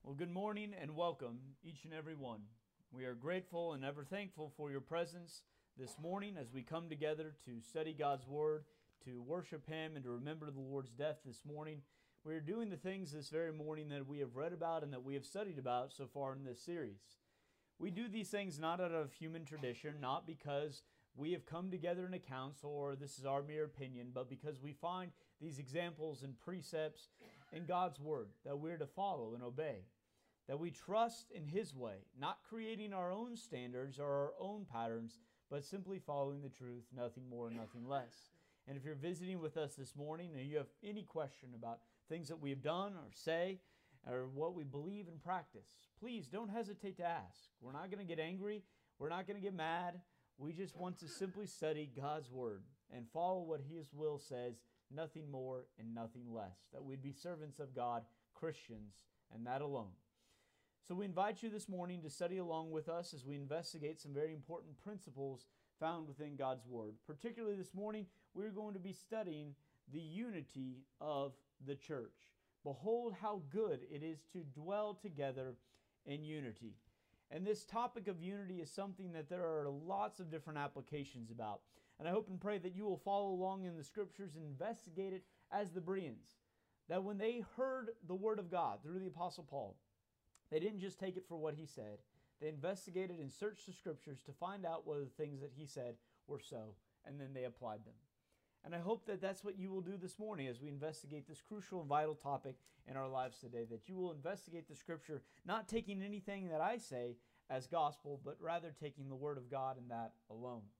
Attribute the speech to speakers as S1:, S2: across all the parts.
S1: Well, good morning and welcome, each and every one. We are grateful and ever thankful for your presence this morning as we come together to study God's Word, to worship Him, and to remember the Lord's death this morning. We are doing the things this very morning that we have read about and that we have studied about so far in this series. We do these things not out of human tradition, not because we have come together in a council or this is our mere opinion, but because we find these examples and precepts in God's Word that we're to follow and obey. That we trust in His way, not creating our own standards or our own patterns, but simply following the truth, nothing more, nothing less. And if you're visiting with us this morning and you have any question about things that we have done or say, or what we believe and practice, please don't hesitate to ask. We're not going to get angry. We're not going to get mad. We just want to simply study God's Word and follow what His will says, nothing more and nothing less. That we'd be servants of God, Christians, and that alone. So we invite you this morning to study along with us as we investigate some very important principles found within God's Word. Particularly this morning, we're going to be studying the unity of the church. Behold how good it is to dwell together in unity. And this topic of unity is something that there are lots of different applications about. And I hope and pray that you will follow along in the Scriptures and investigate it as the Bereans. That when they heard the Word of God through the Apostle Paul, they didn't just take it for what he said. They investigated and searched the Scriptures to find out whether the things that he said were so, and then they applied them. And I hope that that's what you will do this morning as we investigate this crucial and vital topic in our lives today, that you will investigate the Scripture, not taking anything that I say as gospel, but rather taking the Word of God and that alone.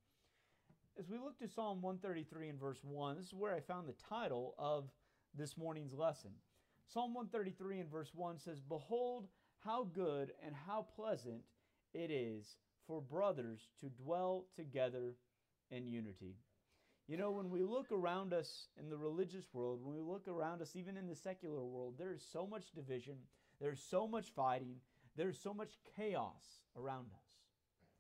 S1: As we look to Psalm 133 and verse 1, this is where I found the title of this morning's lesson. Psalm 133 and verse 1 says, "Behold, how good and how pleasant it is for brothers to dwell together in unity." You know, when we look around us in the religious world, when we look around us even in the secular world, there is so much division, there's so much fighting, there's so much chaos around us.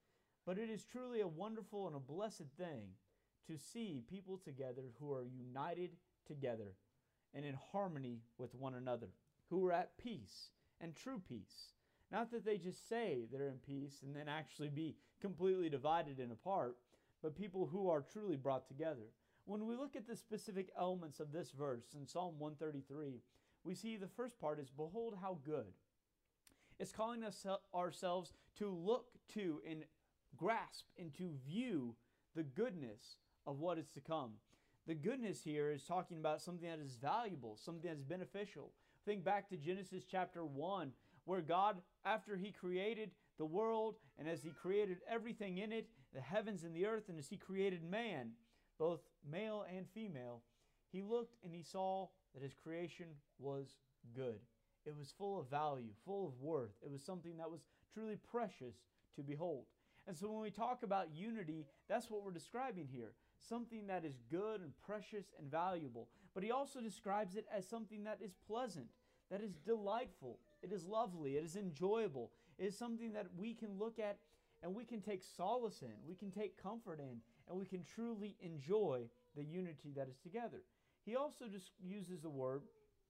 S1: But it is truly a wonderful and a blessed thing to see people together who are united together and in harmony with one another, who are at peace and true peace. Not that they just say they're in peace and then actually be completely divided and apart, but people who are truly brought together. When we look at the specific elements of this verse in Psalm 133, we see the first part is, behold how good. It's calling us ourselves to look to and grasp and to view the goodness of what is to come. The goodness here is talking about something that is valuable, something that is beneficial. Think back to Genesis chapter 1, where God, after He created the world, and as He created everything in it, the heavens and the earth, and as He created man, both male and female, He looked and He saw that His creation was good. It was full of value, full of worth. It was something that was truly precious to behold. And so when we talk about unity, that's what we're describing here. Something that is good and precious and valuable. But He also describes it as something that is pleasant, that is delightful, it is lovely, it is enjoyable. It is something that we can look at and we can take solace in, we can take comfort in, and we can truly enjoy the unity that is together. He also just uses the word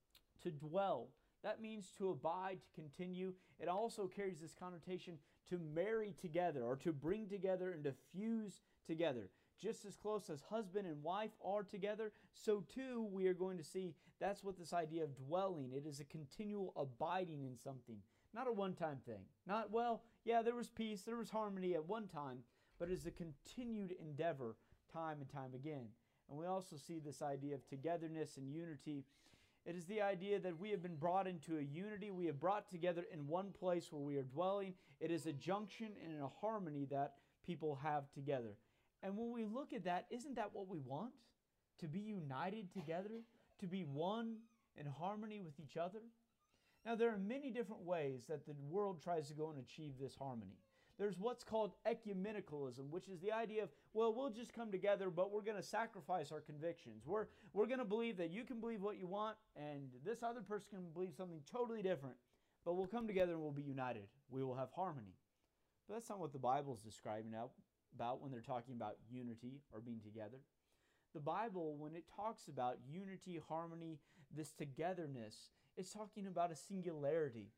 S1: to dwell. That means to abide, to continue. It also carries this connotation to marry together or to bring together and to fuse together. Just as close as husband and wife are together, so too we are going to see that's what this idea of dwelling. It is a continual abiding in something. Not a one-time thing. Not, well, yeah, there was peace, there was harmony at one time, but it is a continued endeavor time and time again. And we also see this idea of togetherness and unity. It is the idea that we have been brought into a unity. We have brought together in one place where we are dwelling. It is a junction and a harmony that people have together. And when we look at that, isn't that what we want? To be united together? To be one in harmony with each other? Now, there are many different ways that the world tries to go and achieve this harmony. There's what's called ecumenicalism, which is the idea of, well, we'll just come together, but we're going to sacrifice our convictions. We're going to believe that you can believe what you want, and this other person can believe something totally different, but we'll come together and we'll be united. We will have harmony. But that's not what the Bible is describing about when they're talking about unity or being together. The Bible, when it talks about unity, harmony, this togetherness, it's talking about a singularity.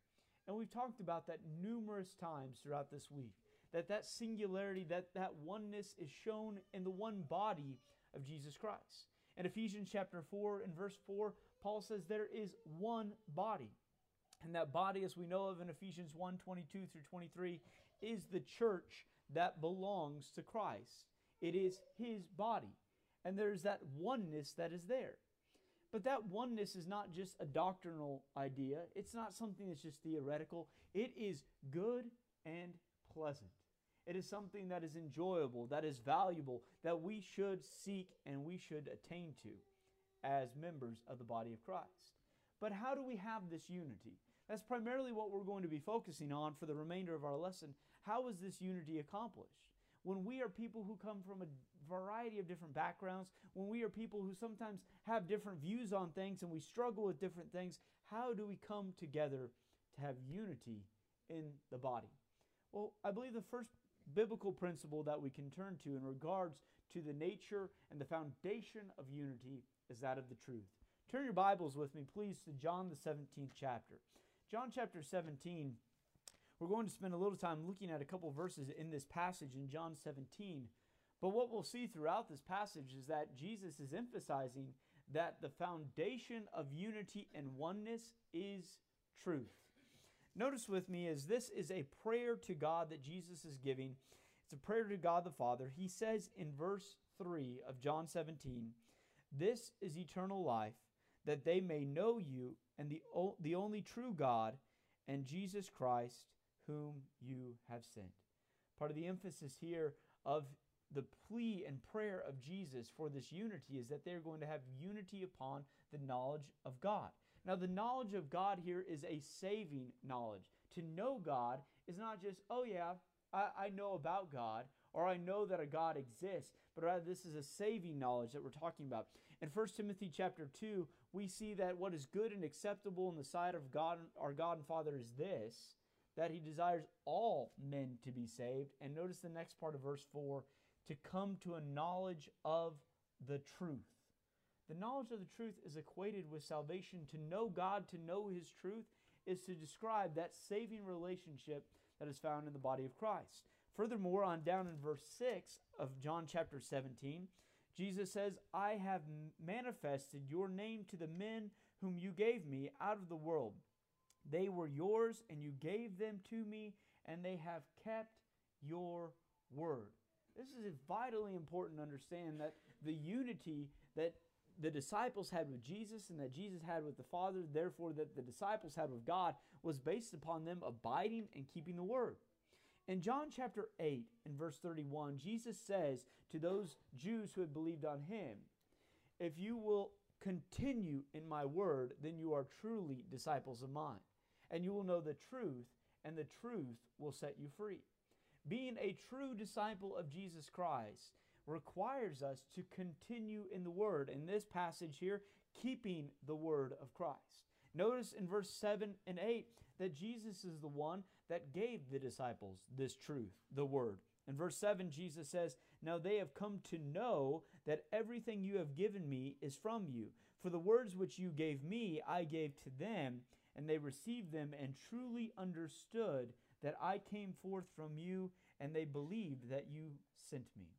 S1: And we've talked about that numerous times throughout this week. That singularity, that oneness is shown in the one body of Jesus Christ. In Ephesians chapter 4 and verse 4, Paul says there is one body. And that body, as we know of in Ephesians 1:22 through 23, is the church that belongs to Christ. It is His body. And there's that oneness that is there. But that oneness is not just a doctrinal idea. It's not something that's just theoretical. It is good and pleasant. It is something that is enjoyable, that is valuable, that we should seek and we should attain to as members of the body of Christ. But how do we have this unity? That's primarily what we're going to be focusing on for the remainder of our lesson. How is this unity accomplished? When we are people who come from a variety of different backgrounds, when we are people who sometimes have different views on things and we struggle with different things, how do we come together to have unity in the body? Well, I believe the first biblical principle that we can turn to in regards to the nature and the foundation of unity is that of the truth. Turn your Bibles with me, please, to John the 17th chapter. John chapter 17, we're going to spend a little time looking at a couple verses in this passage in John 17. But what we'll see throughout this passage is that Jesus is emphasizing that the foundation of unity and oneness is truth. Notice with me as this is a prayer to God that Jesus is giving. It's a prayer to God the Father. He says in verse 3 of John 17, "This is eternal life, that they may know you and the only true God and Jesus Christ whom you have sent." Part of the emphasis here of the plea and prayer of Jesus for this unity is that they're going to have unity upon the knowledge of God. Now, the knowledge of God here is a saving knowledge. To know God is not just, oh yeah, I know about God, or I know that a God exists, but rather this is a saving knowledge that we're talking about. In 1 Timothy chapter 2, we see that what is good and acceptable in the sight of God, our God and Father, is this, that He desires all men to be saved. And notice the next part of verse 4, to come to a knowledge of the truth. The knowledge of the truth is equated with salvation. To know God, to know His truth, is to describe that saving relationship that is found in the body of Christ. Furthermore, on down in verse 6 of John chapter 17, Jesus says, "I have manifested your name to the men whom you gave me out of the world. They were yours, and you gave them to me, and they have kept your word." This is vitally important to understand that the unity that the disciples had with Jesus and that Jesus had with the Father, therefore that the disciples had with God, was based upon them abiding and keeping the word. In John chapter 8 and verse 31, Jesus says to those Jews who had believed on Him, "If you will continue in my word, then you are truly disciples of mine, and you will know the truth, and the truth will set you free." Being a true disciple of Jesus Christ requires us to continue in the word. In this passage here, keeping the word of Christ. Notice in verse 7 and 8 that Jesus is the one that gave the disciples this truth, the word. In verse 7, Jesus says, "Now they have come to know that everything you have given me is from you. For the words which you gave me, I gave to them, and they received them and truly understood that I came forth from you, and they believed that you sent me."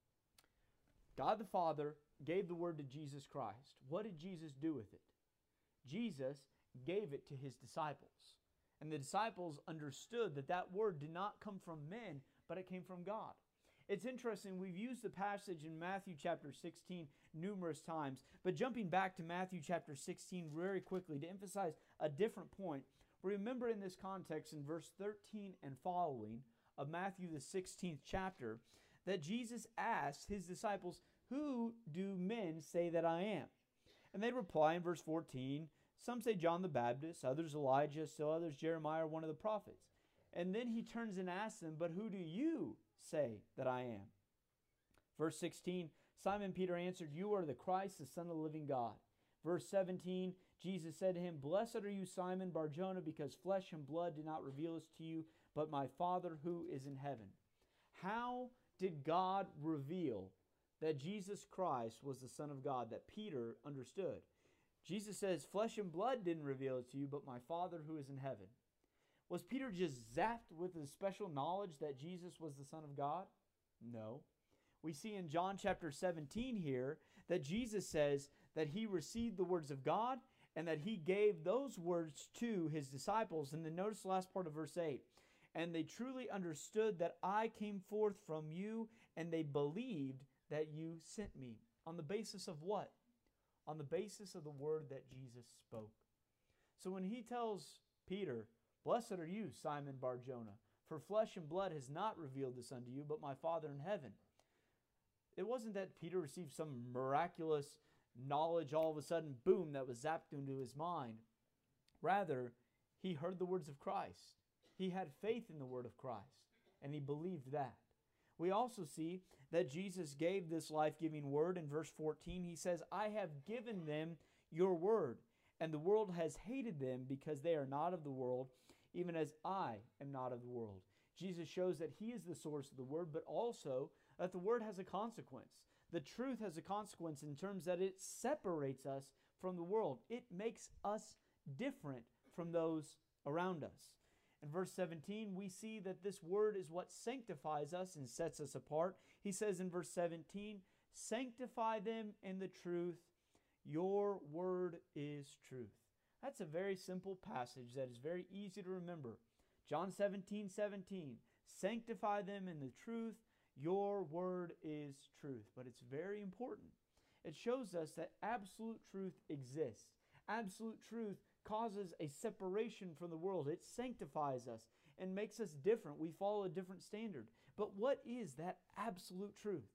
S1: God the Father gave the word to Jesus Christ. What did Jesus do with it? Jesus gave it to His disciples. And the disciples understood that that word did not come from men, but it came from God. It's interesting, we've used the passage in Matthew chapter 16 numerous times, but jumping back to Matthew chapter 16 very quickly to emphasize a different point, remember in this context in verse 13 and following of Matthew the 16th chapter, that Jesus asked His disciples, "Who do men say that I am?" And they reply in verse 14, "Some say John the Baptist, others Elijah, still others Jeremiah or one of the prophets." And then He turns and asks them, "But who do you say that I am?" Verse 16, Simon Peter answered, "You are the Christ, the Son of the living God." Verse 17, Jesus said to him, "Blessed are you, Simon Bar-Jonah, because flesh and blood did not reveal this to you, but my Father who is in heaven." How did God reveal that Jesus Christ was the Son of God, that Peter understood? Jesus says, "Flesh and blood didn't reveal it to you, but my Father who is in heaven." Was Peter just zapped with a special knowledge that Jesus was the Son of God? No. We see in John chapter 17 here that Jesus says that he received the words of God and that he gave those words to his disciples. And then notice the last part of verse 8. And they truly understood that I came forth from you, and they believed that you sent me. On the basis of what? On the basis of the word that Jesus spoke. So when he tells Peter, "Blessed are you, Simon Bar-Jonah, for flesh and blood has not revealed this unto you, but my Father in heaven." It wasn't that Peter received some miraculous knowledge all of a sudden, boom, that was zapped into his mind. Rather, he heard the words of Christ. He had faith in the word of Christ, and he believed that. We also see that Jesus gave this life-giving word in verse 14. He says, "I have given them your word, and the world has hated them because they are not of the world, even as I am not of the world." Jesus shows that he is the source of the word, but also that the word has a consequence. The truth has a consequence in terms that it separates us from the world. It makes us different from those around us. In verse 17, we see that this word is what sanctifies us and sets us apart. He says in verse 17, "Sanctify them in the truth. Your word is truth." That's a very simple passage that is very easy to remember. John 17:17, "Sanctify them in the truth. Your word is truth." But it's very important. It shows us that absolute truth exists. Absolute truth causes a separation from the world. It sanctifies us and makes us different. We follow a different standard. But what is that absolute truth?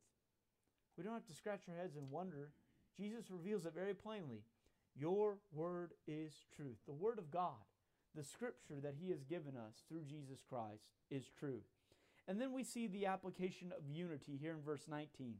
S1: We don't have to scratch our heads and wonder. Jesus reveals it very plainly. Your word is truth. The word of God, the scripture that he has given us through Jesus Christ, is truth. And then we see the application of unity here in verse 19.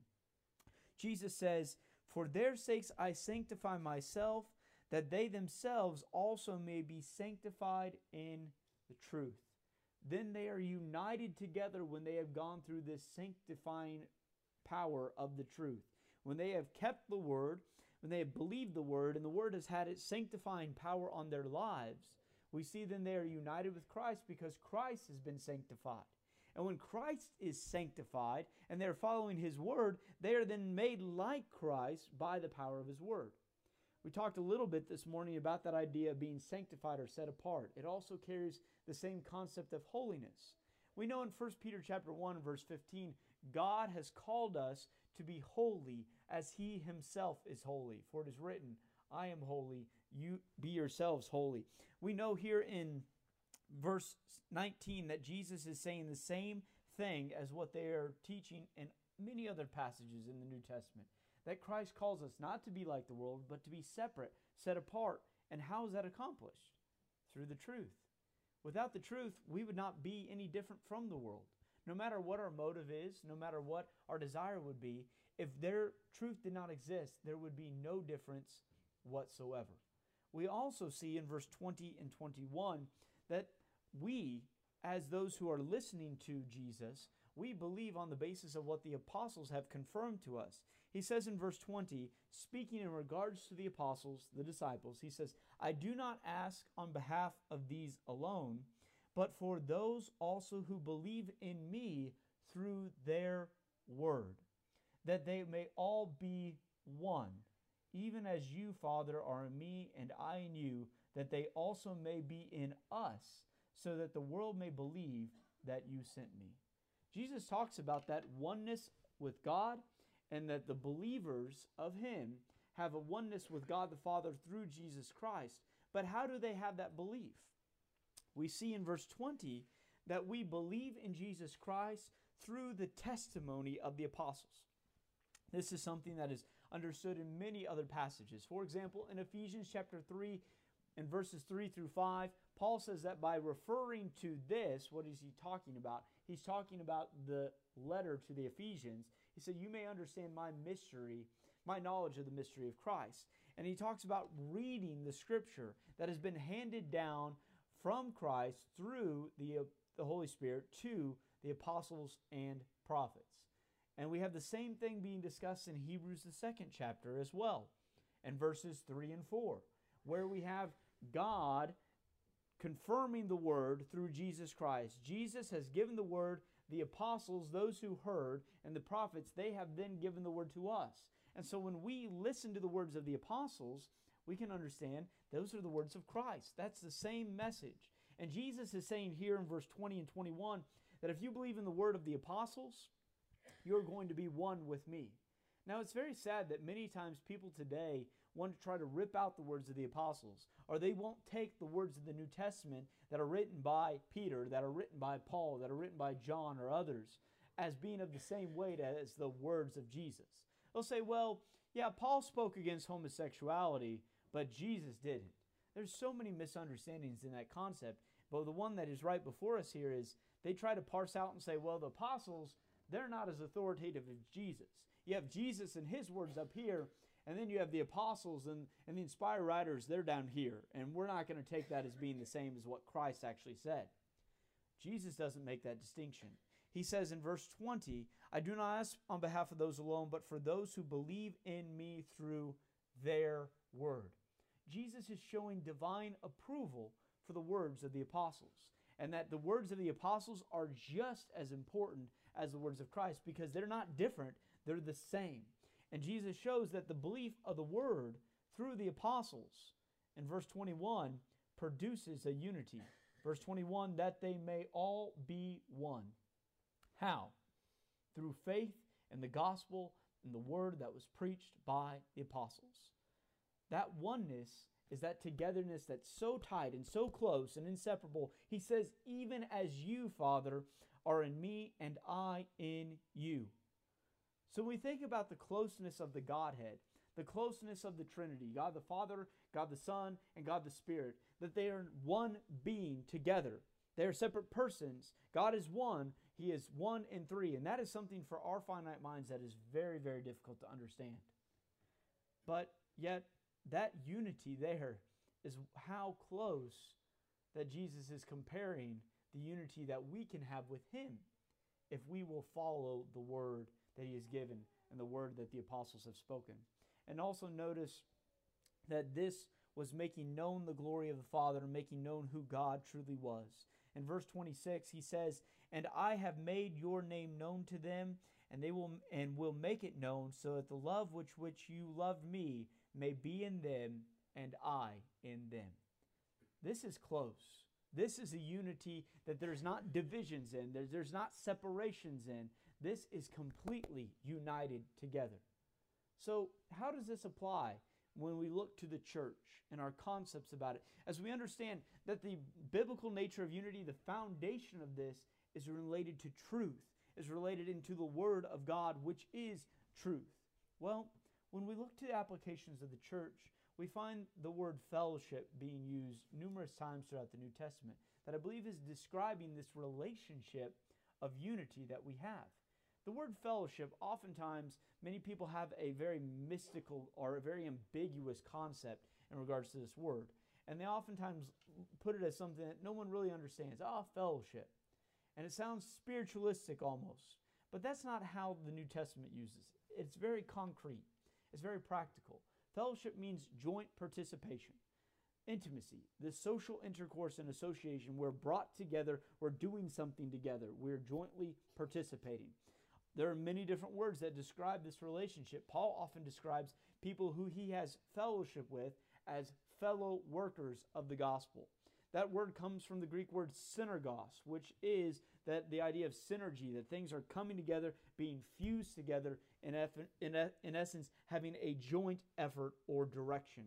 S1: Jesus says, "For their sakes I sanctify myself, that they themselves also may be sanctified in the truth." Then they are united together when they have gone through this sanctifying power of the truth. When they have kept the word, when they have believed the word, and the word has had its sanctifying power on their lives, we see then they are united with Christ because Christ has been sanctified. And when Christ is sanctified and they're following his word, they are then made like Christ by the power of his word. We talked a little bit this morning about that idea of being sanctified or set apart. It also carries the same concept of holiness. We know in 1 Peter chapter 1, verse 15, God has called us to be holy as he himself is holy. For it is written, "I am holy, you be yourselves holy." We know here in verse 19 that Jesus is saying the same thing as what they are teaching in many other passages in the New Testament. That Christ calls us not to be like the world, but to be separate, set apart. And how is that accomplished? Through the truth. Without the truth, we would not be any different from the world. No matter what our motive is, no matter what our desire would be, if their truth did not exist, there would be no difference whatsoever. We also see in verse 20 and 21 that we, as those who are listening to Jesus, we believe on the basis of what the apostles have confirmed to us. He says in verse 20, speaking in regards to the apostles, the disciples, he says, "I do not ask on behalf of these alone, but for those also who believe in me through their word, that they may all be one, even as you, Father, are in me and I in you, that they also may be in us, so that the world may believe that you sent me." Jesus talks about that oneness with God and that the believers of him have a oneness with God the Father through Jesus Christ. But how do they have that belief? We see in verse 20 that we believe in Jesus Christ through the testimony of the apostles. This is something that is understood in many other passages. For example, in Ephesians chapter 3, in verses 3 through 5, Paul says that by referring to this, what is he talking about? He's talking about the letter to the Ephesians. He said, "You may understand my mystery, my knowledge of the mystery of Christ." And he talks about reading the scripture that has been handed down from Christ through the Holy Spirit to the apostles and prophets. And we have the same thing being discussed in Hebrews, the 2nd chapter as well, in verses 3 and 4, where we have God confirming the Word through Jesus Christ. Jesus has given the Word, the apostles, those who heard, and the prophets, they have then given the Word to us. And so when we listen to the words of the apostles, we can understand those are the words of Christ. That's the same message. And Jesus is saying here in verse 20 and 21 that if you believe in the word of the apostles, you're going to be one with me. Now, it's very sad that many times people today want to try to rip out the words of the apostles, or they won't take the words of the New Testament that are written by Peter, that are written by Paul, that are written by John or others, as being of the same weight as the words of Jesus. They'll say, well, yeah, Paul spoke against homosexuality, but Jesus didn't. There's so many misunderstandings in that concept, but the one that is right before us here is they try to parse out and say, well, the apostles, they're not as authoritative as Jesus. You have Jesus and his words up here, and then you have the apostles and the inspired writers, they're down here, and we're not going to take that as being the same as what Christ actually said. Jesus doesn't make that distinction. He says in verse 20, I do not ask on behalf of those alone, but for those who believe in me through their word. Jesus is showing divine approval for the words of the apostles, and that the words of the apostles are just as important as the words of Christ because they're not different, they're the same. And Jesus shows that the belief of the word through the apostles in verse 21 produces a unity. Verse 21, that they may all be one. How? Through faith in the gospel and the word that was preached by the apostles. That oneness is that togetherness that's so tight and so close and inseparable. He says, even as you, Father, are in me and I in you. So when we think about the closeness of the Godhead, the closeness of the Trinity, God the Father, God the Son, and God the Spirit, that they are one being together. They are separate persons. God is one. He is one in three. And that is something for our finite minds that is very, very difficult to understand. But yet, that unity there is how close that Jesus is comparing the unity that we can have with Him if we will follow the word that He has given and the word that the apostles have spoken. And also notice that this was making known the glory of the Father and making known who God truly was. In verse 26, he says, and I have made your name known to them, and they will make it known, so that the love which you loved me may be in them, and I in them. This is close. This is a unity that there's not divisions in, there's not separations in. This is completely united together. So how does this apply when we look to the church and our concepts about it? As we understand that the biblical nature of unity, the foundation of this is related to truth, is related into the Word of God, which is truth. Well, when we look to the applications of the church, we find the word fellowship being used numerous times throughout the New Testament that I believe is describing this relationship of unity that we have. The word fellowship, oftentimes, many people have a very mystical or a very ambiguous concept in regards to this word. And they oftentimes put it as something that no one really understands. Fellowship. And it sounds spiritualistic almost. But that's not how the New Testament uses it. It's very concrete. It's very practical. Fellowship means joint participation. Intimacy, this social intercourse and association. We're brought together. We're doing something together. We're jointly participating. There are many different words that describe this relationship. Paul often describes people who he has fellowship with as fellow workers of the gospel. That word comes from the Greek word synergos, which is that the idea of synergy, that things are coming together, being fused together, in essence, having a joint effort or direction.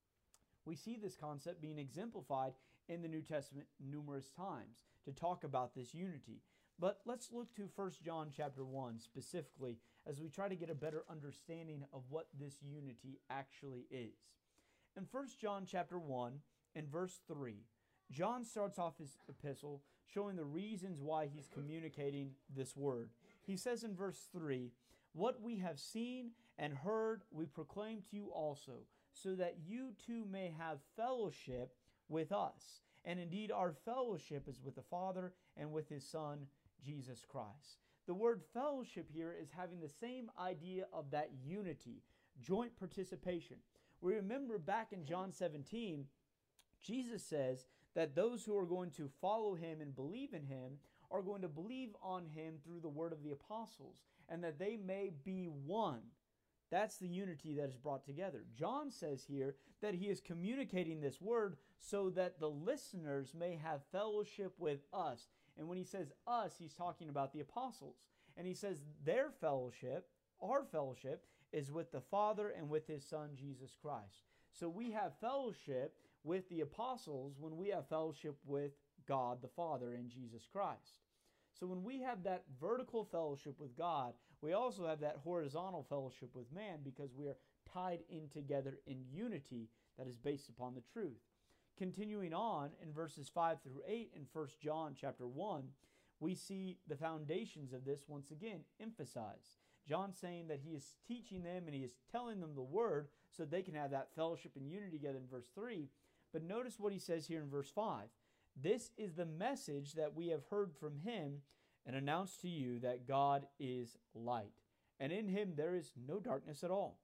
S1: We see this concept being exemplified in the New Testament numerous times to talk about this unity. But let's look to 1 John chapter 1 specifically as we try to get a better understanding of what this unity actually is. In 1 John chapter 1 and verse 3, John starts off his epistle showing the reasons why he's communicating this word. He says in verse 3, what we have seen and heard we proclaim to you also, so that you too may have fellowship with us. And indeed our fellowship is with the Father and with His Son, Jesus Christ. The word fellowship here is having the same idea of that unity, joint participation. We remember back in John 17, Jesus says that those who are going to follow him and believe in him are going to believe on him through the word of the apostles, and that they may be one. That's the unity that is brought together. John says here that he is communicating this word so that the listeners may have fellowship with us. And when he says us, he's talking about the apostles. And he says their fellowship, our fellowship, is with the Father and with his Son, Jesus Christ. So we have fellowship with the apostles when we have fellowship with God the Father and Jesus Christ. So when we have that vertical fellowship with God, we also have that horizontal fellowship with man, because we are tied in together in unity that is based upon the truth. Continuing on in verses 5 through 8 in 1 John chapter 1, we see the foundations of this once again emphasized. John saying that he is teaching them and he is telling them the word so they can have that fellowship and unity together in verse 3. But notice what he says here in verse 5. This is the message that we have heard from him and announced to you, that God is light, and in him there is no darkness at all.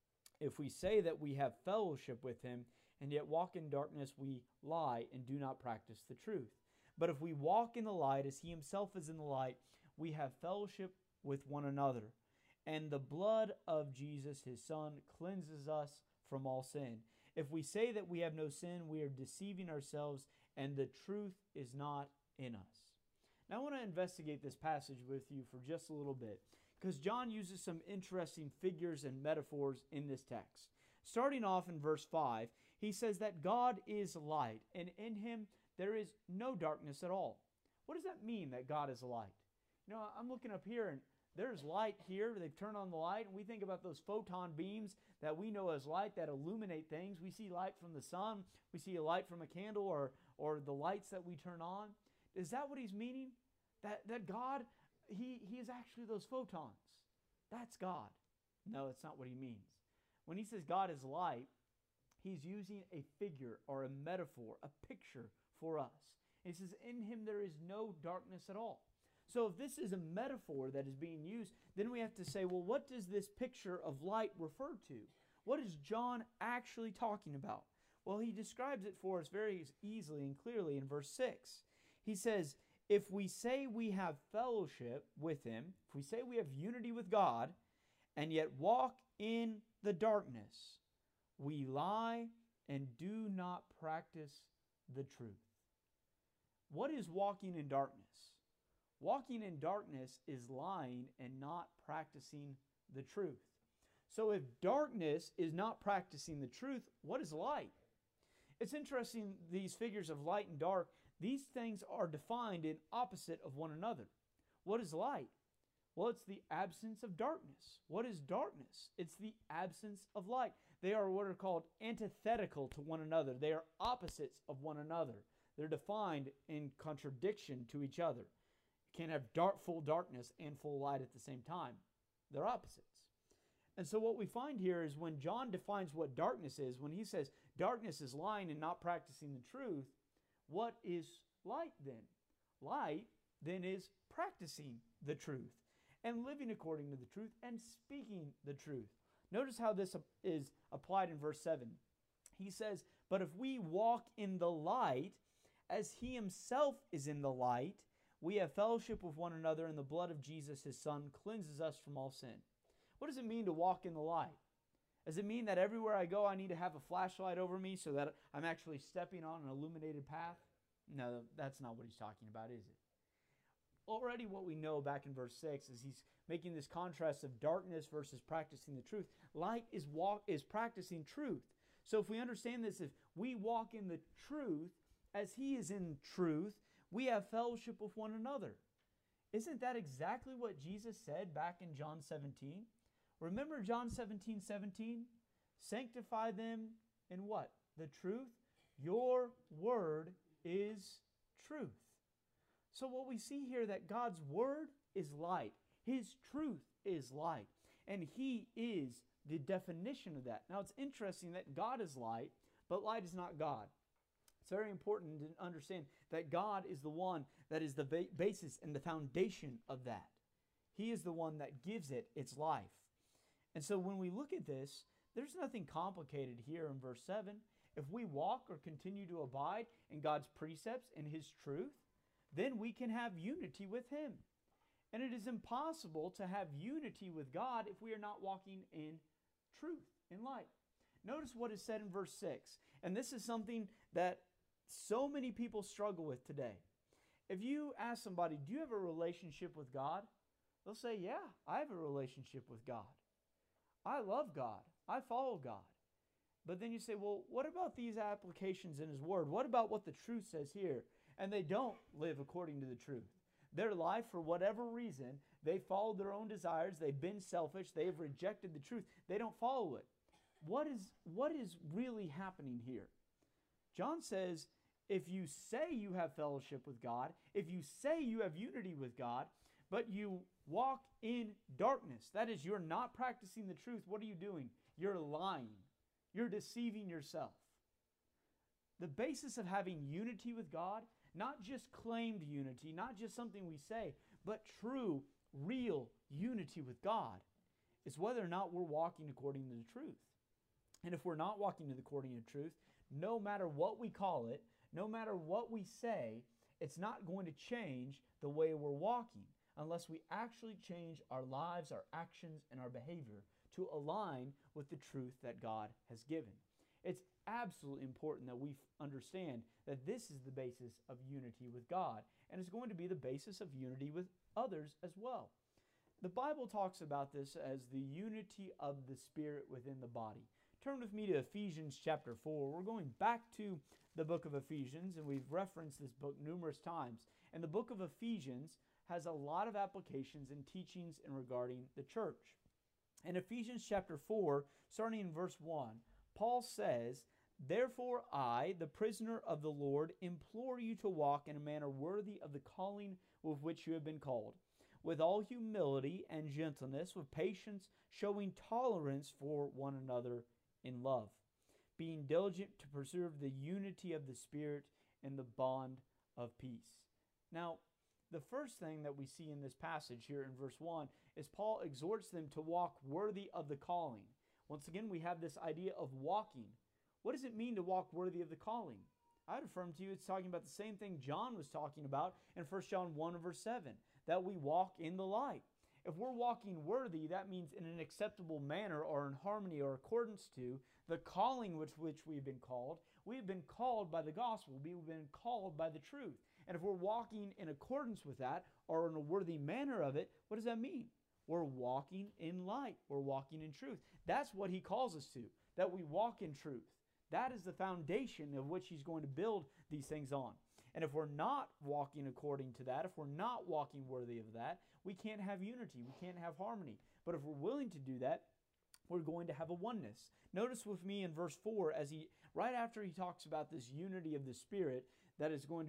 S1: If we say that we have fellowship with him and yet walk in darkness, we lie and do not practice the truth. But if we walk in the light as he himself is in the light, we have fellowship with one another. And the blood of Jesus, his Son, cleanses us from all sin. If we say that we have no sin, we are deceiving ourselves, and the truth is not in us. Now I want to investigate this passage with you for just a little bit, because John uses some interesting figures and metaphors in this text. Starting off in verse 5, he says that God is light, and in him there is no darkness at all. What does that mean, that God is light? You know, I'm looking up here, and there's light here. They've turned on the light, and we think about those photon beams that we know as light that illuminate things. We see light from the sun. We see a light from a candle, or the lights that we turn on. Is that what he's meaning? That God, he is actually those photons. That's God. No, that's not what he means. When he says God is light, he's using a figure or a metaphor, a picture for us. He says, in him there is no darkness at all. So if this is a metaphor that is being used, then we have to say, well, what does this picture of light refer to? What is John actually talking about? Well, he describes it for us very easily and clearly in verse 6. He says, if we say we have fellowship with him, if we say we have unity with God, and yet walk in the darkness, we lie and do not practice the truth. What is walking in darkness? Walking in darkness is lying and not practicing the truth. So if darkness is not practicing the truth, what is light? It's interesting, these figures of light and dark, these things are defined in opposite of one another. What is light? Well, it's the absence of darkness. What is darkness? It's the absence of light. They are what are called antithetical to one another. They are opposites of one another. They're defined in contradiction to each other. You can't have full darkness and full light at the same time. They're opposites. And so what we find here is when John defines what darkness is, when he says darkness is lying and not practicing the truth, what is light then? Light then is practicing the truth and living according to the truth and speaking the truth. Notice how this is applied in verse 7. He says, but if we walk in the light as he himself is in the light, we have fellowship with one another, and the blood of Jesus, his Son, cleanses us from all sin. What does it mean to walk in the light? Does it mean that everywhere I go I need to have a flashlight over me so that I'm actually stepping on an illuminated path? No, that's not what he's talking about, is it? Already what we know back in verse 6 is he's making this contrast of darkness versus practicing the truth. Light is practicing truth. So if we understand this, if we walk in the truth as he is in truth, we have fellowship with one another. Isn't that exactly what Jesus said back in John 17? Remember John 17:17? Sanctify them in what? The truth? Your word is truth. So what we see here, that God's word is light. His truth is light. And he is the definition of that. Now it's interesting that God is light, but light is not God. It's very important to understand that God is the one that is the basis and the foundation of that. He is the one that gives it its life. And so when we look at this, there's nothing complicated here in verse 7. if we walk or continue to abide in God's precepts and His truth, then we can have unity with Him. And it is impossible to have unity with God if we are not walking in truth, in light. Notice what is said in verse 6. And this is something that so many people struggle with today. If you ask somebody, do you have a relationship with God? They'll say, yeah, I have a relationship with God. I love God. I follow God. But then you say, well, what about these applications in His Word? What about what the truth says here? And they don't live according to the truth. Their life, for whatever reason, they followed their own desires. They've been selfish. They've rejected the truth. They don't follow it. What is really happening here? John says, if you say you have fellowship with God, if you say you have unity with God, but you walk in darkness, that is, you're not practicing the truth, what are you doing? You're lying. You're deceiving yourself. The basis of having unity with God, not just claimed unity, not just something we say, but true, real unity with God, is whether or not we're walking according to the truth. And if we're not walking according to the truth, no matter what we call it, no matter what we say, it's not going to change the way we're walking unless we actually change our lives, our actions, and our behavior to align with the truth that God has given. It's absolutely important that we understand that this is the basis of unity with God, and it's going to be the basis of unity with others as well. The Bible talks about this as the unity of the Spirit within the body. Turn with me to Ephesians chapter 4. We're going back to the book of Ephesians, and we've referenced this book numerous times. And the book of Ephesians has a lot of applications and teachings in regarding the church. In Ephesians chapter 4, starting in verse 1, Paul says, "Therefore I, the prisoner of the Lord, implore you to walk in a manner worthy of the calling with which you have been called, with all humility and gentleness, with patience, showing tolerance for one another in love, being diligent to preserve the unity of the Spirit in the bond of peace." Now, the first thing that we see in this passage here in verse 1 is Paul exhorts them to walk worthy of the calling. Once again, we have this idea of walking. What does it mean to walk worthy of the calling? I would affirm to you it's talking about the same thing John was talking about in 1 John 1 and verse 7, that we walk in the light. If we're walking worthy, that means in an acceptable manner or in harmony or accordance to the calling with which we've been called. We've been called by the gospel. We've been called by the truth. And if we're walking in accordance with that or in a worthy manner of it, what does that mean? We're walking in light. We're walking in truth. That's what he calls us to, that we walk in truth. That is the foundation of which he's going to build these things on. And if we're not walking according to that, if we're not walking worthy of that, we can't have unity. We can't have harmony. But if we're willing to do that, we're going to have a oneness. Notice with me in verse 4, right after he talks about this unity of the Spirit that is going to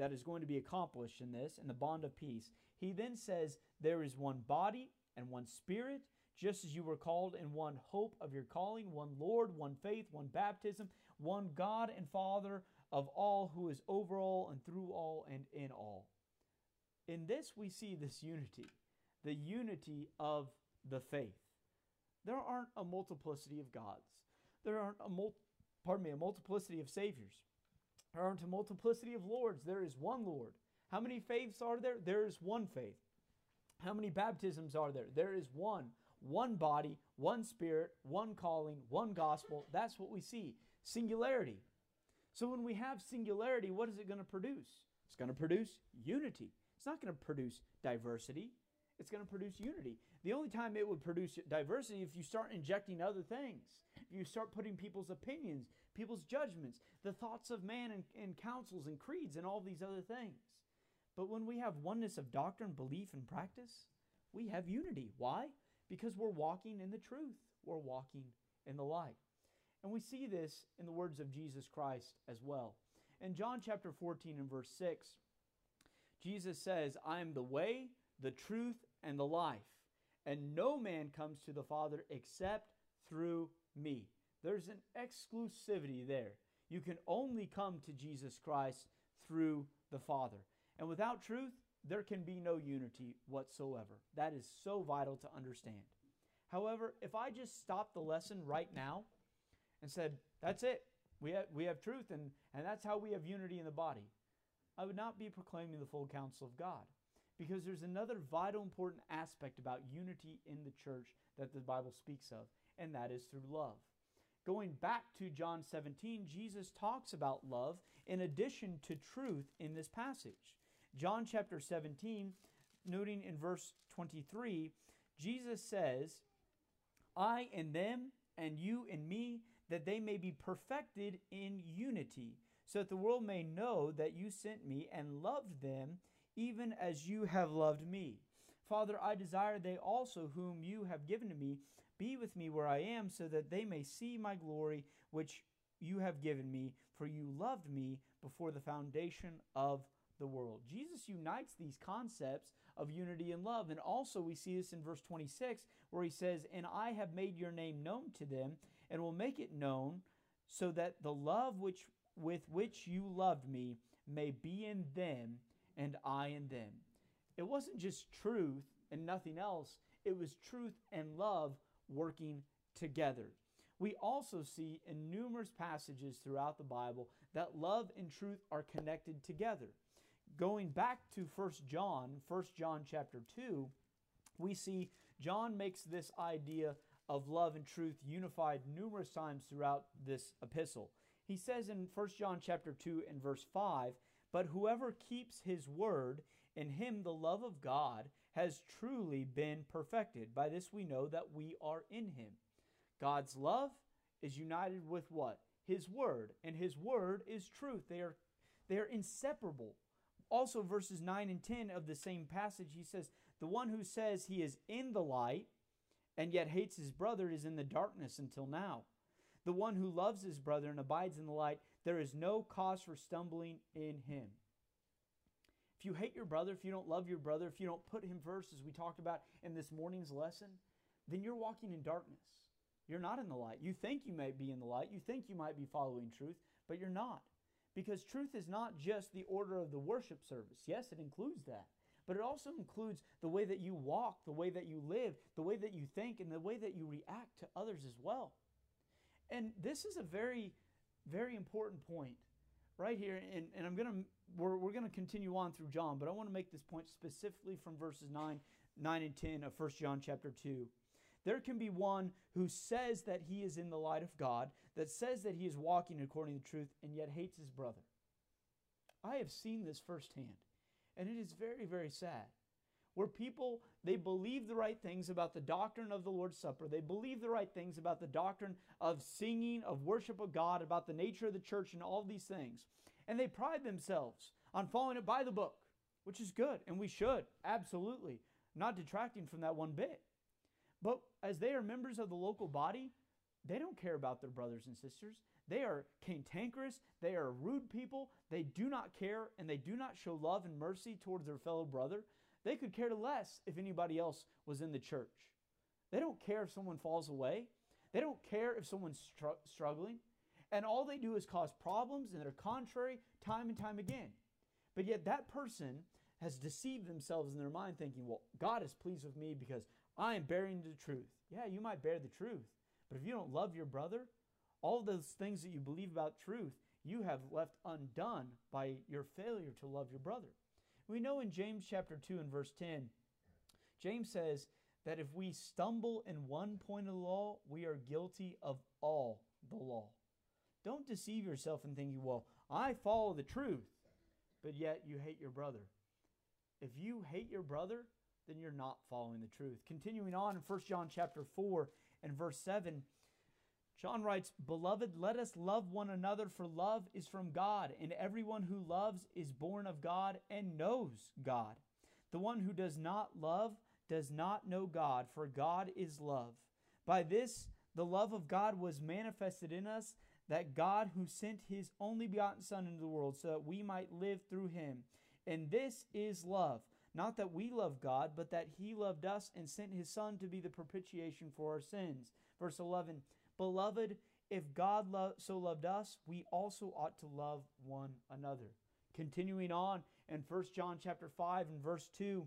S1: be accomplished in this, in the bond of peace, he then says, "There is one body and one Spirit, just as you were called in one hope of your calling, one Lord, one faith, one baptism, one God and Father of all, who is over all and through all and in all." In this we see this unity, the unity of the faith. There aren't a multiplicity of gods. There aren't a multiplicity of saviors. There aren't a multiplicity of lords. There is one Lord. How many faiths are there? There is one faith. How many baptisms are there? There is one. One body, one Spirit, one calling, one gospel. That's what we see. Singularity. So when we have singularity, what is it going to produce? It's going to produce unity. It's not going to produce diversity. It's going to produce unity. The only time it would produce diversity if you start injecting other things. If you start putting people's opinions, people's judgments, the thoughts of man and councils and creeds and all these other things. But when we have oneness of doctrine, belief, and practice, we have unity. Why? Because we're walking in the truth. We're walking in the light. And we see this in the words of Jesus Christ as well. In John chapter 14 and verse 6, Jesus says, "I am the way, the truth, and the life, and no man comes to the Father except through me." There's an exclusivity there. You can only come to Jesus Christ through the Father. And without truth, there can be no unity whatsoever. That is so vital to understand. However, if I just stopped the lesson right now and said, "That's it. We have truth, and that's how we have unity in the body. I would not be proclaiming the full counsel of God, because there's another vital important aspect about unity in the church that the Bible speaks of, and that is through love. Going back to John 17, Jesus talks about love in addition to truth in this passage. John chapter 17, noting in verse 23, Jesus says, I in them and you in me, that they may be perfected in unity, so that the world may know that you sent me and loved them, even as you have loved me. Father, I desire they also whom you have given to me be with me where I am, so that they may see my glory which you have given me, for you loved me before the foundation of the world. Jesus unites these concepts of unity and love. And also we see this in verse 26, where he says, and I have made your name known to them, and will make it known, so that the love with which you loved me may be in them, and I in them. It wasn't just truth and nothing else. It was truth and love working together. We also see in numerous passages throughout the Bible that love and truth are connected together. Going back to 1 John chapter 2, we see John makes this idea of love and truth unified numerous times throughout this epistle. He says in 1 John chapter 2 and verse 5, but whoever keeps his word, in him the love of God has truly been perfected. By this we know that we are in him. God's love is united with what? His word. And his word is truth. They are inseparable. Also, verses 9 and 10 of the same passage, he says, the one who says he is in the light and yet hates his brother is in the darkness until now. The one who loves his brother and abides in the light, there is no cause for stumbling in him. If you hate your brother, if you don't love your brother, if you don't put him first, as we talked about in this morning's lesson, then you're walking in darkness. You're not in the light. You think you might be in the light. You think you might be following truth, but you're not. Because truth is not just the order of the worship service. Yes, it includes that. But it also includes the way that you walk, the way that you live, the way that you think, and the way that you react to others as well. And this is a very, very important point right here. And we're going to continue on through John, but I want to make this point specifically from verses 9 and 10 of 1 John chapter 2. There can be one who says that he is in the light of God, that says that he is walking according to truth, and yet hates his brother. I have seen this firsthand, and it is very, very sad. Where people, they believe the right things about the doctrine of the Lord's Supper. They believe the right things about the doctrine of singing, of worship of God, about the nature of the church and all these things. And they pride themselves on following it by the book, which is good, and we should, absolutely. Not detracting from that one bit. But as they are members of the local body, they don't care about their brothers and sisters. They are cantankerous. They are rude people. They do not care, and they do not show love and mercy towards their fellow brother. They could care less if anybody else was in the church. They don't care if someone falls away. They don't care if someone's struggling. And all they do is cause problems, and they're contrary time and time again. But yet that person has deceived themselves in their mind thinking, well, God is pleased with me because I am bearing the truth. Yeah, you might bear the truth. But if you don't love your brother, all those things that you believe about truth, you have left undone by your failure to love your brother. We know in James chapter 2 and verse 10, James says that if we stumble in one point of the law, we are guilty of all the law. Don't deceive yourself in thinking, well, I follow the truth, but yet you hate your brother. If you hate your brother, then you're not following the truth. Continuing on in 1 John chapter 4 and verse 7, John writes, beloved, let us love one another, for love is from God, and everyone who loves is born of God and knows God. The one who does not love does not know God, for God is love. By this, the love of God was manifested in us, that God who sent his only begotten Son into the world, so that we might live through him. And this is love, not that we love God, but that he loved us and sent his Son to be the propitiation for our sins. Verse 11, beloved, if God so loved us, we also ought to love one another. Continuing on in 1 John chapter 5 and verse 2,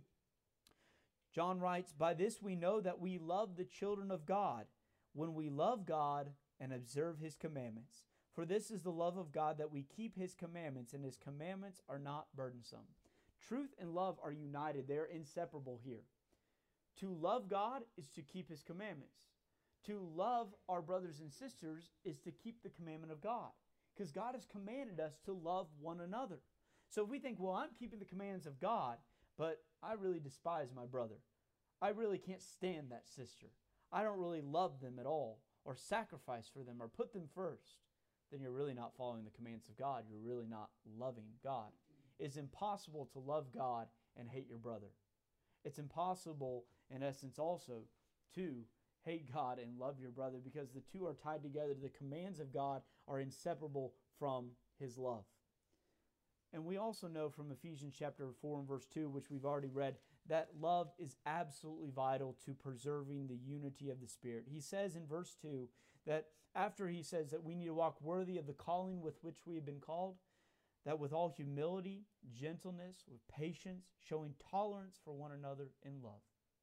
S1: John writes, by this we know that we love the children of God, when we love God and observe his commandments. For this is the love of God, that we keep His commandments, and His commandments are not burdensome. Truth and love are united. They are inseparable here. To love God is to keep His commandments. To love our brothers and sisters is to keep the commandment of God, because God has commanded us to love one another. So if we think, well, I'm keeping the commands of God, but I really despise my brother. I really can't stand that sister. I don't really love them at all, or sacrifice for them, or put them first. Then you're really not following the commands of God. You're really not loving God. It's impossible to love God and hate your brother. It's impossible, in essence, also to hate God and love your brother, because the two are tied together. The commands of God are inseparable from His love. And we also know from Ephesians chapter 4 and verse 2, which we've already read, that love is absolutely vital to preserving the unity of the Spirit. He says in verse 2 that after he says that we need to walk worthy of the calling with which we have been called, that with all humility, gentleness, with patience, showing tolerance for one another in love.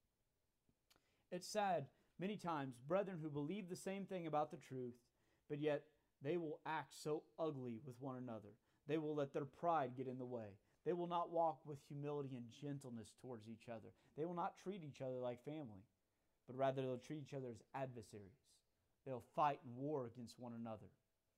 S1: It's sad, many times, brethren who believe the same thing about the truth, but yet they will act so ugly with one another. They will let their pride get in the way. They will not walk with humility and gentleness towards each other. They will not treat each other like family, but rather they'll treat each other as adversaries. They'll fight and war against one another.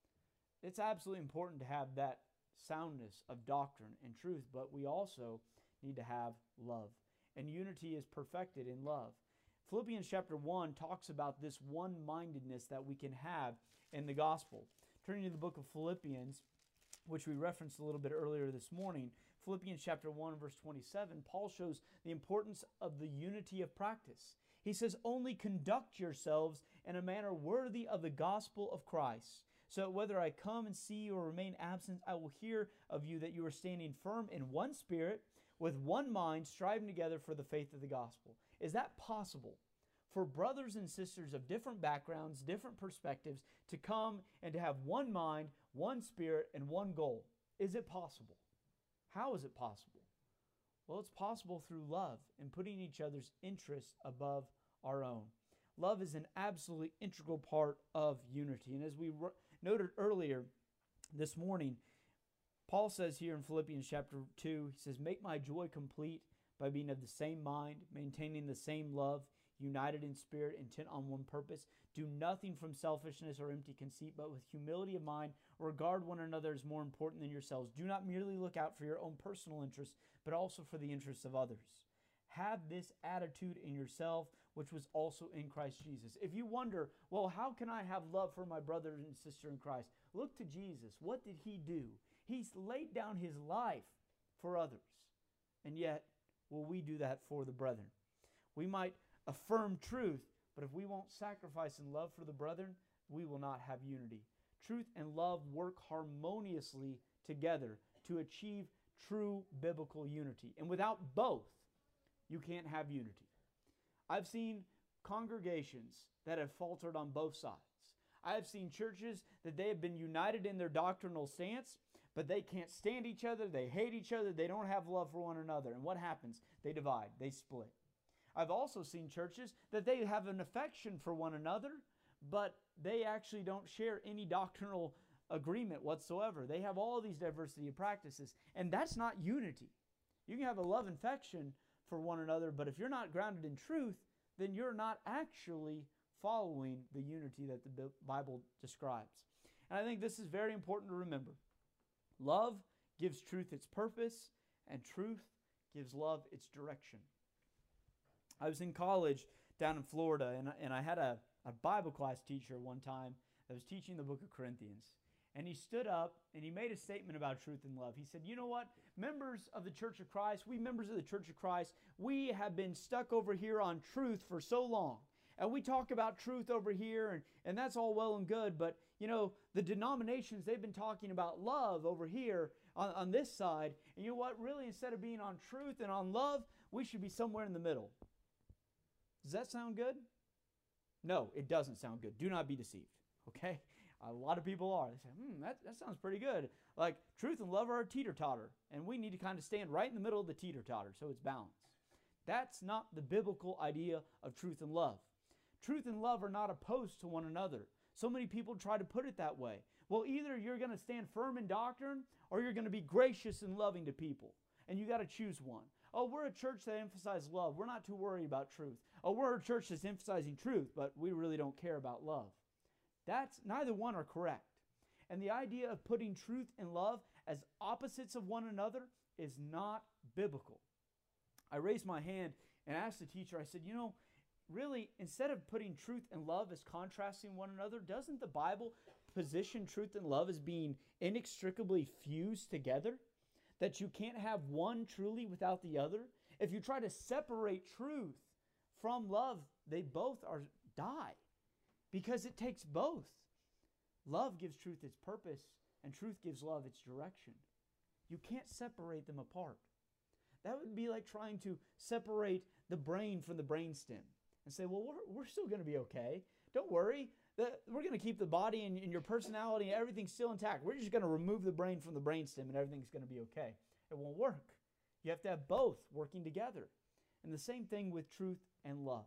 S1: It's absolutely important to have that soundness of doctrine and truth, but we also need to have love. And unity is perfected in love. Philippians chapter 1 talks about this one-mindedness that we can have in the gospel. Turning to the book of Philippians, which we referenced a little bit earlier this morning, Philippians chapter 1 verse 27, Paul shows the importance of the unity of practice. He says, only conduct yourselves in a manner worthy of the gospel of Christ. So whether I come and see you or remain absent, I will hear of you that you are standing firm in one spirit, with one mind, striving together for the faith of the gospel. Is that possible for brothers and sisters of different backgrounds, different perspectives, to come and to have one mind, one spirit, and one goal? Is it possible? How is it possible? Well, it's possible through love and putting each other's interests above our own. Love is an absolutely integral part of unity. And as we noted earlier this morning, Paul says here in Philippians chapter 2, he says, make my joy complete by being of the same mind, maintaining the same love, united in spirit, intent on one purpose. Do nothing from selfishness or empty conceit, but with humility of mind, regard one another as more important than yourselves. Do not merely look out for your own personal interests, but also for the interests of others. Have this attitude in yourself, which was also in Christ Jesus. If you wonder, well, how can I have love for my brother and sister in Christ? Look to Jesus. What did He do? He's laid down His life for others. And yet, will we do that for the brethren? We might affirm truth, but if we won't sacrifice in love for the brethren, we will not have unity. Truth and love work harmoniously together to achieve true biblical unity. And without both, you can't have unity. I've seen congregations that have faltered on both sides. I have seen churches that they have been united in their doctrinal stance, but they can't stand each other, they hate each other, they don't have love for one another. And what happens? They divide, they split. I've also seen churches that they have an affection for one another, but they actually don't share any doctrinal agreement whatsoever. They have all these diversity of practices, and that's not unity. You can have a love and affection for one another, but if you're not grounded in truth, then you're not actually following the unity that the Bible describes. And I think this is very important to remember. Love gives truth its purpose, and truth gives love its direction. I was in college down in Florida, and I had a Bible class teacher one time that was teaching the book of Corinthians. And he stood up and he made a statement about truth and love. He said, you know what? Members of the Church of Christ, we members of the Church of Christ, we have been stuck over here on truth for so long. And we talk about truth over here, and that's all well and good. But, you know, the denominations, they've been talking about love over here on this side. And you know what? Really, instead of being on truth and on love, we should be somewhere in the middle. Does that sound good? No, it doesn't sound good. Do not be deceived, okay? A lot of people are. They say, that sounds pretty good. Like, truth and love are a teeter-totter, and we need to kind of stand right in the middle of the teeter-totter so it's balanced. That's not the biblical idea of truth and love. Truth and love are not opposed to one another. So many people try to put it that way. Well, either you're going to stand firm in doctrine or you're going to be gracious and loving to people. And you got to choose one. Oh, we're a church that emphasizes love. We're not too worried about truth. Oh, we're a church that's emphasizing truth, but we really don't care about love. That's neither one are correct. And the idea of putting truth and love as opposites of one another is not biblical. I raised my hand and asked the teacher, I said, really, instead of putting truth and love as contrasting one another, doesn't the Bible position truth and love as being inextricably fused together? That you can't have one truly without the other? If you try to separate truth from love, they both die because it takes both. Love gives truth its purpose, and truth gives love its direction. You can't separate them apart. That would be like trying to separate the brain from the brainstem and say, well, we're still going to be okay. Don't worry. We're going to keep the body and your personality and everything still intact. We're just going to remove the brain from the brainstem and everything's going to be okay. It won't work. You have to have both working together. And the same thing with truth and love.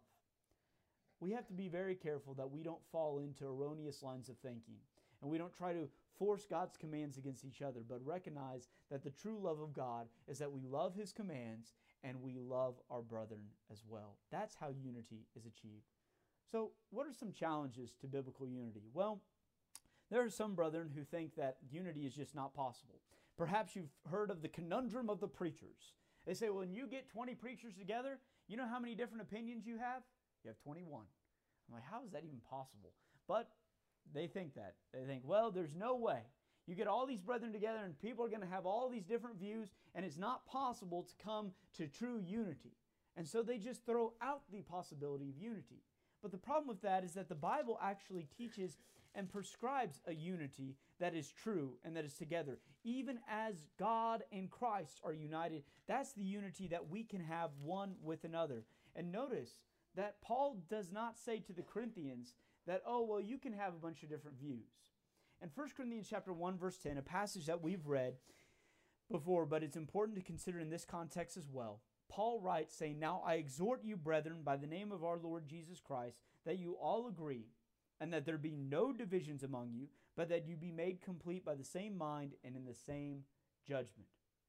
S1: We have to be very careful that we don't fall into erroneous lines of thinking. And we don't try to force God's commands against each other, but recognize that the true love of God is that we love His commands and we love our brethren as well. That's how unity is achieved. So, what are some challenges to biblical unity? Well, there are some brethren who think that unity is just not possible. Perhaps you've heard of the conundrum of the preachers. They say, well, when you get 20 preachers together, you know how many different opinions you have? You have 21. I'm like, how is that even possible? But they think that. They think, well, there's no way. You get all these brethren together and people are going to have all these different views, and it's not possible to come to true unity. And so they just throw out the possibility of unity. But the problem with that is that the Bible actually teaches and prescribes a unity that is true and that is together. Even as God and Christ are united, that's the unity that we can have one with another. And notice that Paul does not say to the Corinthians that, oh, well, you can have a bunch of different views. In 1 Corinthians chapter 1, verse 10, a passage that we've read before, but it's important to consider in this context as well, Paul writes, saying, now I exhort you, brethren, by the name of our Lord Jesus Christ, that you all agree, and that there be no divisions among you, but that you be made complete by the same mind and in the same judgment.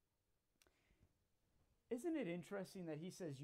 S1: Isn't it interesting that he says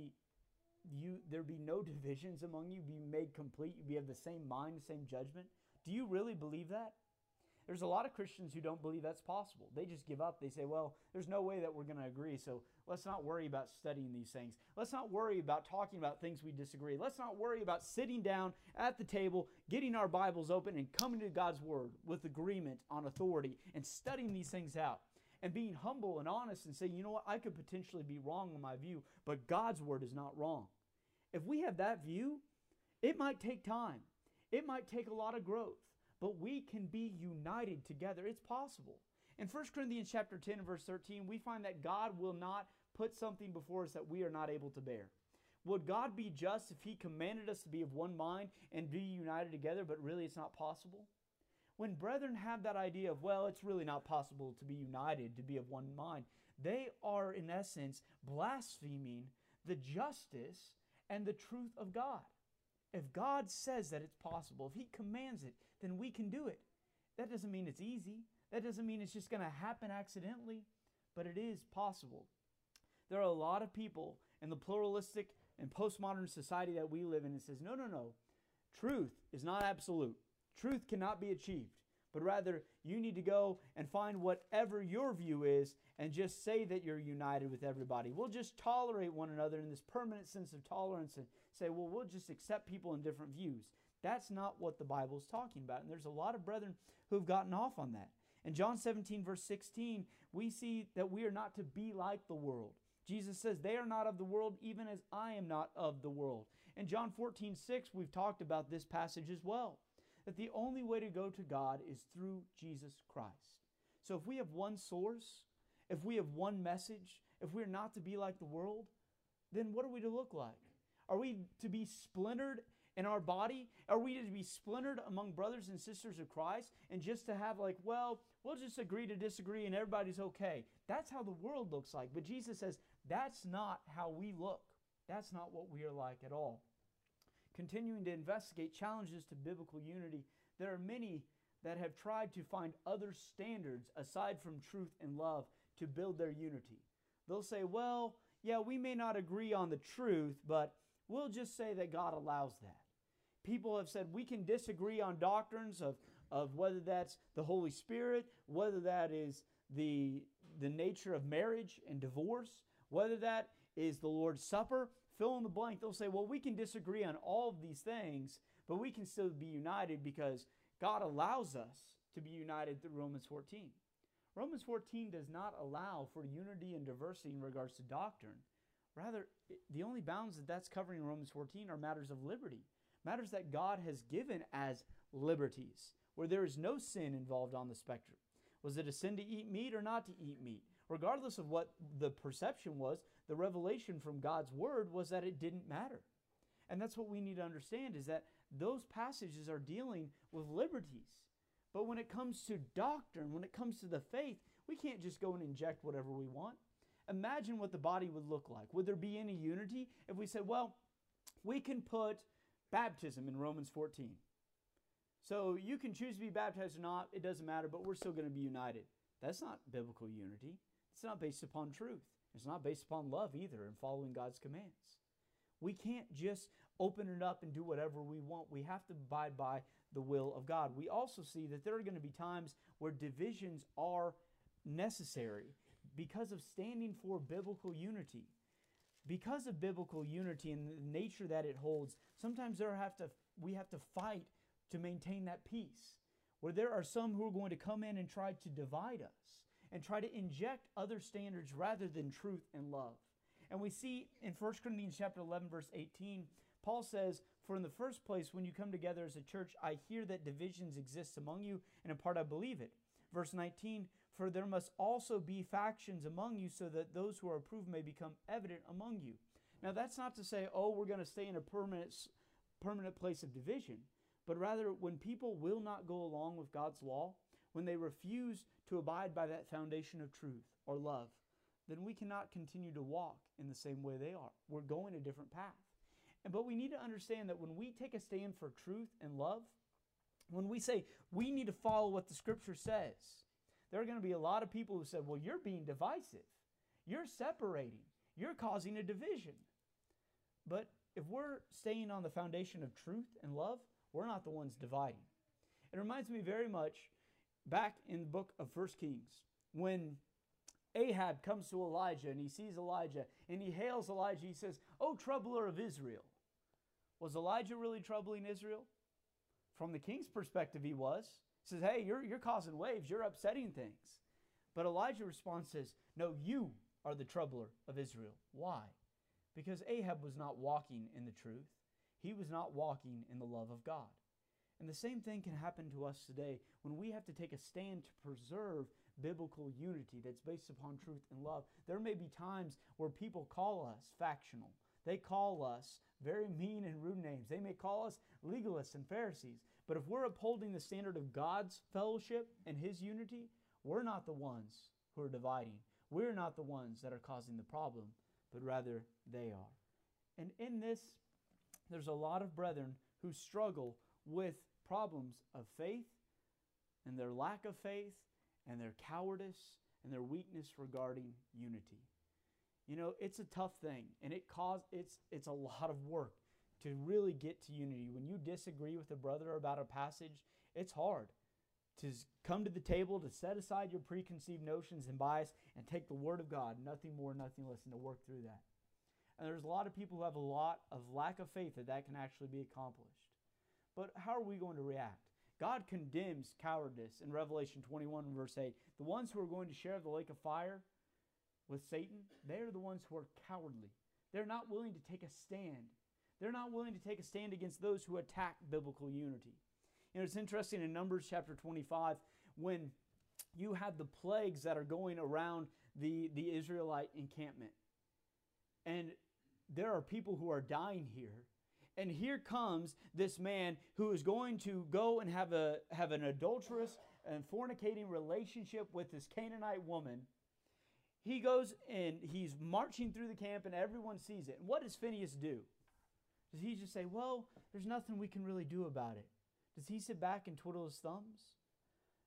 S1: there be no divisions among you, be made complete, you be of the same mind, the same judgment? Do you really believe that? There's a lot of Christians who don't believe that's possible. They just give up. They say, well, there's no way that we're going to agree, so let's not worry about studying these things. Let's not worry about talking about things we disagree. Let's not worry about sitting down at the table, getting our Bibles open, and coming to God's Word with agreement on authority and studying these things out and being humble and honest and saying, you know what, I could potentially be wrong in my view, but God's Word is not wrong. If we have that view, it might take time. It might take a lot of growth. But we can be united together. It's possible. In 1 Corinthians chapter 10 and verse 13, we find that God will not put something before us that we are not able to bear. Would God be just if He commanded us to be of one mind and be united together, but really it's not possible? When brethren have that idea of, well, it's really not possible to be united, to be of one mind, they are in essence blaspheming the justice and the truth of God. If God says that it's possible, if He commands it, then we can do it. That doesn't mean it's easy. That doesn't mean it's just going to happen accidentally, but it is possible. There are a lot of people in the pluralistic and postmodern society that we live in that says, no. Truth is not absolute. Truth cannot be achieved, but rather you need to go and find whatever your view is and just say that you're united with everybody. We'll just tolerate one another in this permanent sense of tolerance and say, well, we'll just accept people in different views. That's not what the Bible is talking about. And there's a lot of brethren who have gotten off on that. In John 17, verse 16, we see that we are not to be like the world. Jesus says, they are not of the world, even as I am not of the world. In John 14, 6, we've talked about this passage as well, that the only way to go to God is through Jesus Christ. So if we have one source, if we have one message, if we're not to be like the world, then what are we to look like? Are we to be splintered in our body? Are we to be splintered among brothers and sisters of Christ and just to have like, well, we'll just agree to disagree and everybody's okay? That's how the world looks like. But Jesus says, that's not how we look. That's not what we are like at all. Continuing to investigate challenges to biblical unity, there are many that have tried to find other standards aside from truth and love to build their unity. They'll say, well, yeah, we may not agree on the truth, but we'll just say that God allows that. People have said we can disagree on doctrines of whether that's the Holy Spirit, whether that is the nature of marriage and divorce, whether that is the Lord's Supper, fill in the blank. They'll say, well, we can disagree on all of these things, but we can still be united because God allows us to be united through Romans 14. Romans 14 does not allow for unity and diversity in regards to doctrine. Rather, the only bounds that that's covering in Romans 14 are matters of liberty, matters that God has given as liberties, where there is no sin involved on the spectrum. Was it a sin to eat meat or not to eat meat? Regardless of what the perception was, the revelation from God's Word was that it didn't matter. And that's what we need to understand, is that those passages are dealing with liberties. But when it comes to doctrine, when it comes to the faith, we can't just go and inject whatever we want. Imagine what the body would look like. Would there be any unity if we said, well, we can put baptism in Romans 14. So you can choose to be baptized or not, it doesn't matter, but we're still going to be united. That's not biblical unity. It's not based upon truth. It's not based upon love either and following God's commands. We can't just open it up and do whatever we want. We have to abide by the will of God. We also see that there are going to be times where divisions are necessary because of standing for biblical unity. Because of biblical unity and the nature that it holds, sometimes we have to fight to maintain that peace. Where there are some who are going to come in and try to divide us and try to inject other standards rather than truth and love. And we see in 1 Corinthians chapter 11, verse 18, Paul says, for in the first place, when you come together as a church, I hear that divisions exist among you, and in part I believe it. Verse 19, for there must also be factions among you, so that those who are approved may become evident among you. Now that's not to say, oh, we're going to stay in a permanent place of division, but rather when people will not go along with God's law, when they refuse to abide by that foundation of truth or love, then we cannot continue to walk in the same way they are. We're going a different path. But we need to understand that when we take a stand for truth and love, when we say we need to follow what the Scripture says, there are going to be a lot of people who say, well, you're being divisive. You're separating. You're causing a division. But if we're staying on the foundation of truth and love, we're not the ones dividing. It reminds me very much back in the book of 1 Kings, when Ahab comes to Elijah and he sees Elijah and he hails Elijah. He says, "O troubler of Israel." Was Elijah really troubling Israel? From the king's perspective, he was. He says, hey, you're causing waves. You're upsetting things. But Elijah responds, says, no, you are the troubler of Israel. Why? Because Ahab was not walking in the truth. He was not walking in the love of God. And the same thing can happen to us today when we have to take a stand to preserve biblical unity that's based upon truth and love. There may be times where people call us factional. They call us very mean and rude names. They may call us legalists and Pharisees. But if we're upholding the standard of God's fellowship and His unity, we're not the ones who are dividing. We're not the ones that are causing the problem, but rather they are. And in this, there's a lot of brethren who struggle with problems of faith and their lack of faith and their cowardice and their weakness regarding unity. You know, it's a tough thing, and it's a lot of work to really get to unity. When you disagree with a brother about a passage, it's hard to come to the table, to set aside your preconceived notions and bias and take the Word of God, nothing more, nothing less, and to work through that. And there's a lot of people who have a lot of lack of faith that can actually be accomplished. But how are we going to react? God condemns cowardice in Revelation 21 verse 8. The ones who are going to share the lake of fire with Satan, they are the ones who are cowardly. They're not willing to take a stand. They're not willing to take a stand against those who attack biblical unity. You know, it's interesting in Numbers chapter 25 when you have the plagues that are going around the Israelite encampment. And there are people who are dying here. And here comes this man who is going to go and have an adulterous and fornicating relationship with this Canaanite woman. He goes and he's marching through the camp and everyone sees it. And what does Phinehas do? Does he just say, well, there's nothing we can really do about it? Does he sit back and twiddle his thumbs?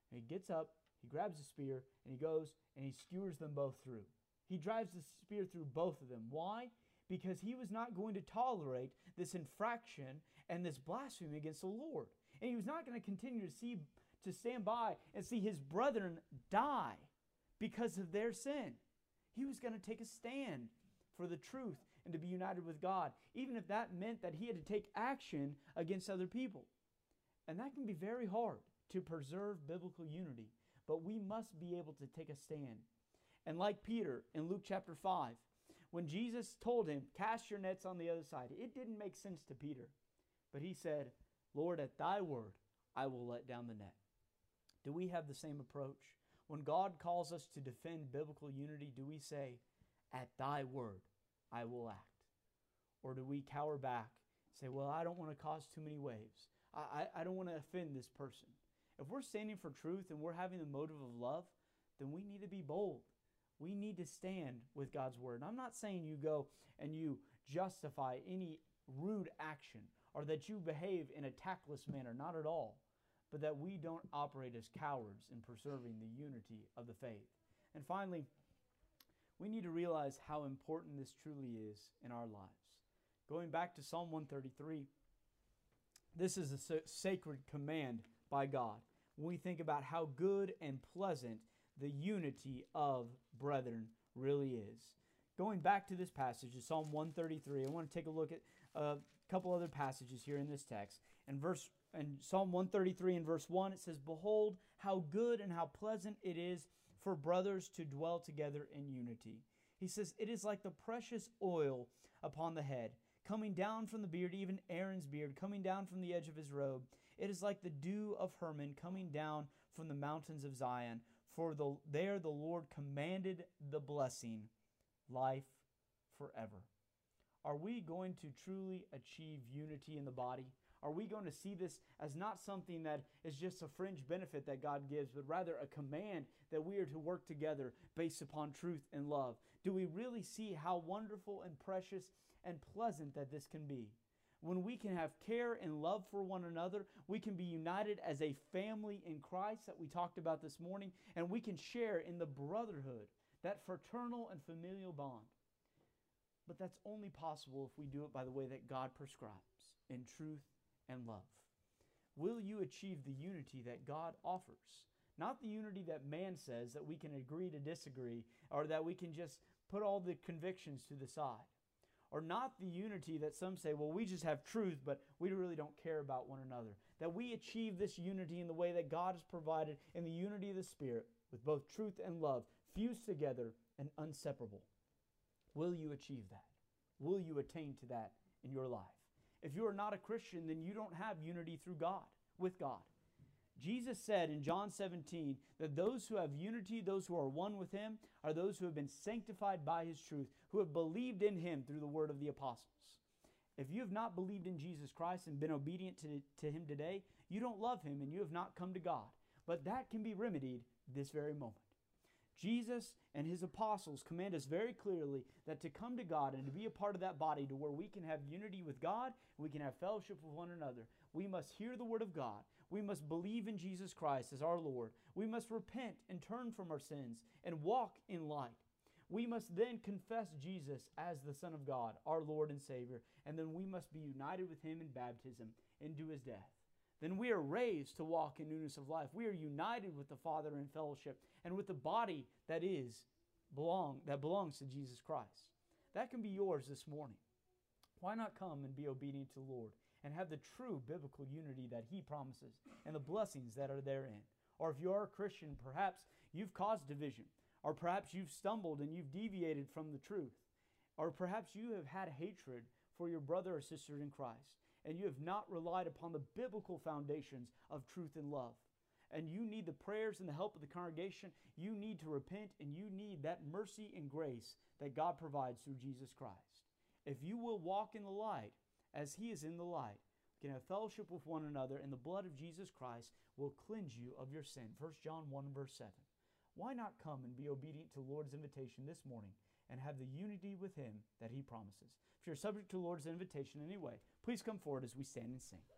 S1: And he gets up, he grabs a spear, and he goes and he skewers them both through. He drives the spear through both of them. Why? Because he was not going to tolerate this infraction and this blasphemy against the Lord. And he was not going to continue to stand by and see his brethren die because of their sin. He was going to take a stand for the truth and to be united with God, even if that meant that he had to take action against other people. And that can be very hard to preserve biblical unity, but we must be able to take a stand. And like Peter in Luke chapter 5, when Jesus told him, cast your nets on the other side, it didn't make sense to Peter. But he said, Lord, at thy word, I will let down the net. Do we have the same approach? When God calls us to defend biblical unity, do we say, at thy word, I will act? Or do we cower back, say, well, I don't want to cause too many waves. I don't want to offend this person. If we're standing for truth and we're having the motive of love, then we need to be bold. We need to stand with God's word. And I'm not saying you go and you justify any rude action or that you behave in a tactless manner, not at all, but that we don't operate as cowards in preserving the unity of the faith. And finally, we need to realize how important this truly is in our lives. Going back to Psalm 133, this is a sacred command by God. When we think about how good and pleasant the unity of brethren really is. Going back to this passage in Psalm 133, I want to take a look at a couple other passages here in this text. In Psalm 133 and verse 1, it says, behold, how good and how pleasant it is for brothers to dwell together in unity. He says, it is like the precious oil upon the head, coming down from the beard, even Aaron's beard, coming down from the edge of his robe. It is like the dew of Hermon coming down from the mountains of Zion. For there the Lord commanded the blessing, life forever. Are we going to truly achieve unity in the body? Are we going to see this as not something that is just a fringe benefit that God gives, but rather a command that we are to work together based upon truth and love? Do we really see how wonderful and precious and pleasant that this can be? When we can have care and love for one another, we can be united as a family in Christ that we talked about this morning, and we can share in the brotherhood, that fraternal and familial bond. But that's only possible if we do it by the way that God prescribes, in truth and love. Will you achieve the unity that God offers? Not the unity that man says, that we can agree to disagree, or that we can just put all the convictions to the side. Or not the unity that some say, well, we just have truth, but we really don't care about one another. That we achieve this unity in the way that God has provided, in the unity of the Spirit, with both truth and love, fused together and inseparable. Will you achieve that? Will you attain to that in your life? If you are not a Christian, then you don't have unity through God, with God. Jesus said in John 17 that those who have unity, those who are one with Him, are those who have been sanctified by His truth, who have believed in Him through the word of the apostles. If you have not believed in Jesus Christ and been obedient to Him today, you don't love Him and you have not come to God. But that can be remedied this very moment. Jesus and His apostles command us very clearly that to come to God and to be a part of that body to where we can have unity with God, we can have fellowship with one another, we must hear the word of God. We must believe in Jesus Christ as our Lord. We must repent and turn from our sins and walk in light. We must then confess Jesus as the Son of God, our Lord and Savior, and then we must be united with Him in baptism into His death. Then we are raised to walk in newness of life. We are united with the Father in fellowship and with the body that belongs to Jesus Christ. That can be yours this morning. Why not come and be obedient to the Lord and have the true biblical unity that He promises and the blessings that are therein? Or if you are a Christian, perhaps you've caused division, or perhaps you've stumbled and you've deviated from the truth, or perhaps you have had hatred for your brother or sister in Christ, and you have not relied upon the biblical foundations of truth and love, and you need the prayers and the help of the congregation. You need to repent, and you need that mercy and grace that God provides through Jesus Christ. If you will walk in the light as He is in the light, we can have fellowship with one another, and the blood of Jesus Christ will cleanse you of your sin. 1 John 1 verse 7. Why not come and be obedient to the Lord's invitation this morning and have the unity with Him that He promises? If you're subject to the Lord's invitation anyway, please come forward as we stand and sing.